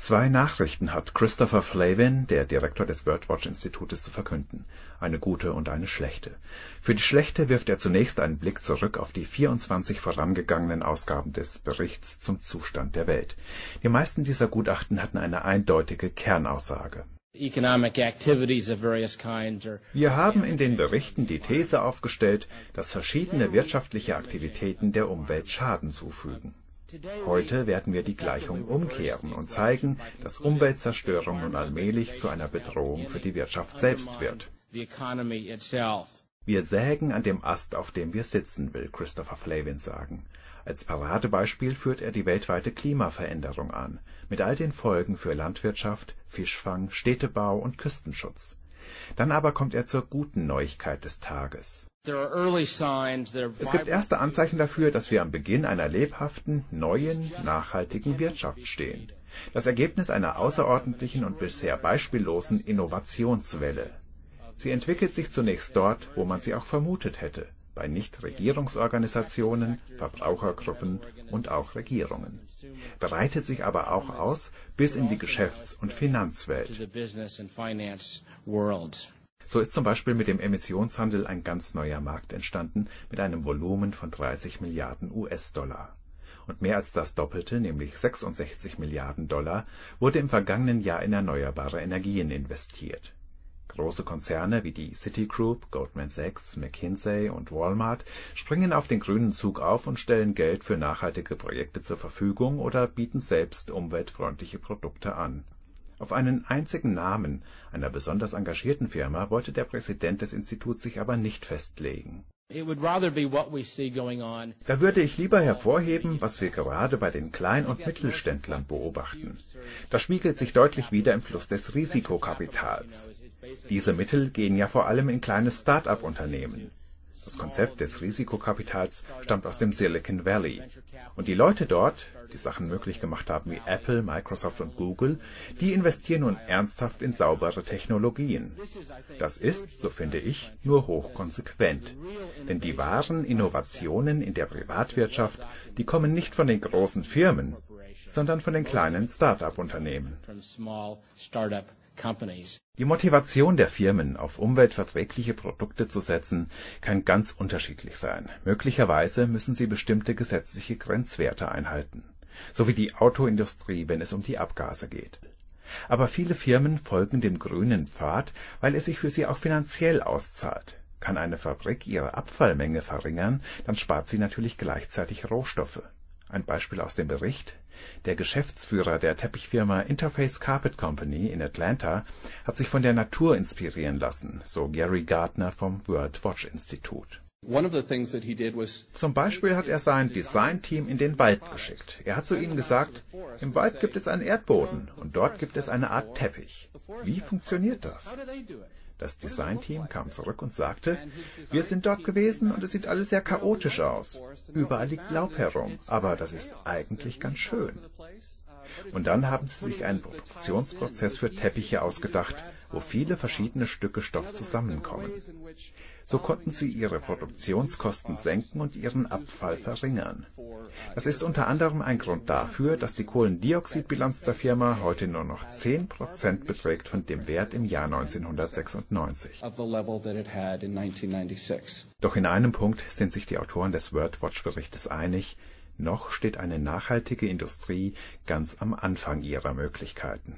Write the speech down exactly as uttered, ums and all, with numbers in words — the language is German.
Zwei Nachrichten hat Christopher Flavin, der Direktor des Birdwatch-Institutes, zu verkünden. Eine gute und eine schlechte. Für die schlechte wirft er zunächst einen Blick zurück auf die vierundzwanzig vorangegangenen Ausgaben des Berichts zum Zustand der Welt. Die meisten dieser Gutachten hatten eine eindeutige Kernaussage. Wir haben in den Berichten die These aufgestellt, dass verschiedene wirtschaftliche Aktivitäten der Umwelt Schaden zufügen. Heute werden wir die Gleichung umkehren und zeigen, dass Umweltzerstörung nun allmählich zu einer Bedrohung für die Wirtschaft selbst wird. Wir sägen an dem Ast, auf dem wir sitzen, will Christopher Flavin sagen. Als Paradebeispiel führt er die weltweite Klimaveränderung an, mit all den Folgen für Landwirtschaft, Fischfang, Städtebau und Küstenschutz. Dann aber kommt er zur guten Neuigkeit des Tages. Es gibt erste Anzeichen dafür, dass wir am Beginn einer lebhaften, neuen, nachhaltigen Wirtschaft stehen. Das Ergebnis einer außerordentlichen und bisher beispiellosen Innovationswelle. Sie entwickelt sich zunächst dort, wo man sie auch vermutet hätte, bei Nichtregierungsorganisationen, Verbrauchergruppen und auch Regierungen, breitet sich aber auch aus bis in die Geschäfts- und Finanzwelt. So ist zum Beispiel mit dem Emissionshandel ein ganz neuer Markt entstanden mit einem Volumen von dreißig Milliarden U S-Dollar. Und mehr als das Doppelte, nämlich sechsundsechzig Milliarden Dollar, wurde im vergangenen Jahr in erneuerbare Energien investiert. Große Konzerne wie die Citigroup, Goldman Sachs, McKinsey und Walmart springen auf den grünen Zug auf und stellen Geld für nachhaltige Projekte zur Verfügung oder bieten selbst umweltfreundliche Produkte an. Auf einen einzigen Namen einer besonders engagierten Firma wollte der Präsident des Instituts sich aber nicht festlegen. Da würde ich lieber hervorheben, was wir gerade bei den Klein- und Mittelständlern beobachten. Das spiegelt sich deutlich wider im Fluss des Risikokapitals. Diese Mittel gehen ja vor allem in kleine Start-up-Unternehmen. Das Konzept des Risikokapitals stammt aus dem Silicon Valley. Und die Leute dort, die Sachen möglich gemacht haben wie Apple, Microsoft und Google, die investieren nun ernsthaft in saubere Technologien. Das ist, so finde ich, nur hochkonsequent. Denn die wahren Innovationen in der Privatwirtschaft, die kommen nicht von den großen Firmen, sondern von den kleinen Start-up-Unternehmen. Die Motivation der Firmen, auf umweltverträgliche Produkte zu setzen, kann ganz unterschiedlich sein. Möglicherweise müssen sie bestimmte gesetzliche Grenzwerte einhalten, so wie die Autoindustrie, wenn es um die Abgase geht. Aber viele Firmen folgen dem grünen Pfad, weil es sich für sie auch finanziell auszahlt. Kann eine Fabrik ihre Abfallmenge verringern, dann spart sie natürlich gleichzeitig Rohstoffe. Ein Beispiel aus dem Bericht: Der Geschäftsführer der Teppichfirma Interface Carpet Company in Atlanta hat sich von der Natur inspirieren lassen, so Gary Gardner vom Birdwatch-Institut. Zum Beispiel hat er sein Design-Team in den Wald geschickt. Er hat zu ihnen gesagt, im Wald gibt es einen Erdboden und dort gibt es eine Art Teppich. Wie funktioniert das? Das Designteam kam zurück und sagte, wir sind dort gewesen und es sieht alles sehr chaotisch aus. Überall liegt Laub herum, aber das ist eigentlich ganz schön. Und dann haben sie sich einen Produktionsprozess für Teppiche ausgedacht, wo viele verschiedene Stücke Stoff zusammenkommen. So konnten sie ihre Produktionskosten senken und ihren Abfall verringern. Das ist unter anderem ein Grund dafür, dass die Kohlendioxidbilanz der Firma heute nur noch zehn Prozent beträgt von dem Wert im Jahr neunzehnhundertsechsundneunzig. Doch in einem Punkt sind sich die Autoren des Birdwatch-Berichtes einig: Noch steht eine nachhaltige Industrie ganz am Anfang ihrer Möglichkeiten.